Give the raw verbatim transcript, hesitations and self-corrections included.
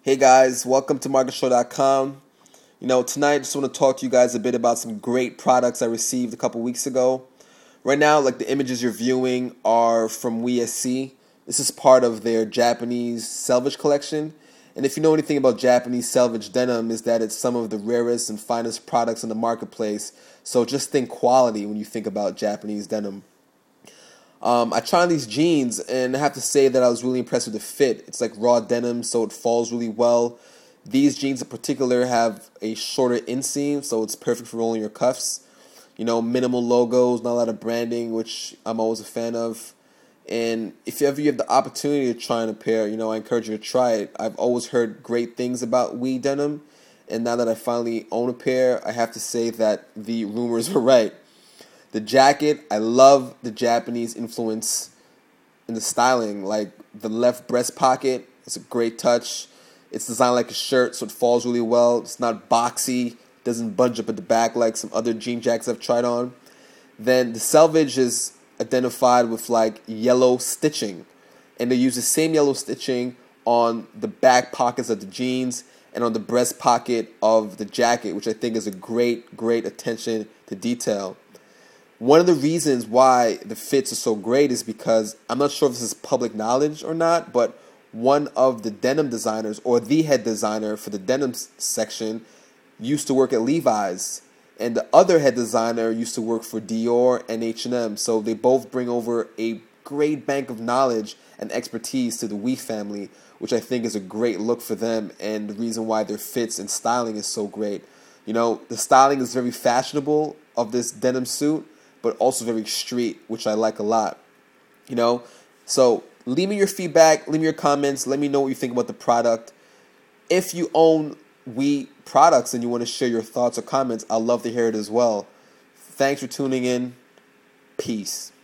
Hey guys, welcome to market show dot com. You know, tonight I just want to talk to you guys a bit about some great products I received a couple weeks ago. Right now, like the images you're viewing are from WeSC. This is part of their Japanese selvage collection. And if you know anything about Japanese selvage denim, is that it's some of the rarest and finest products in the marketplace. So just think quality when you think about Japanese denim. Um, I tried on these jeans, and I have to say that I was really impressed with the fit. It's like raw denim, so it falls really well. These jeans in particular have a shorter inseam, so it's perfect for rolling your cuffs. You know, minimal logos, not a lot of branding, which I'm always a fan of. And if ever you have the opportunity to try on a pair, you know, I encourage you to try it. I've always heard great things about We Denim, and now that I finally own a pair, I have to say that the rumors were right. The jacket, I love the Japanese influence in the styling. Like the left breast pocket, it's a great touch. It's designed like a shirt, so it falls really well. It's not boxy, doesn't bunch up at the back like some other jean jackets I've tried on. Then the selvage is identified with like yellow stitching, and they use the same yellow stitching on the back pockets of the jeans and on the breast pocket of the jacket, which I think is a great, great attention to detail. One of the reasons why the fits are so great is because I'm not sure if this is public knowledge or not, but one of the denim designers, or the head designer for the denim section, used to work at Levi's, and the other head designer used to work for Dior and H and M. So they both bring over a great bank of knowledge and expertise to the We family, which I think is a great look for them, and the reason why their fits and styling is so great. You know, the styling is very fashionable of this denim suit, but also very street, which I like a lot. You know, so leave me your feedback, leave me your comments, let me know what you think about the product. If you own We products and you want to share your thoughts or comments, I'd love to hear it as well. Thanks for tuning in. Peace.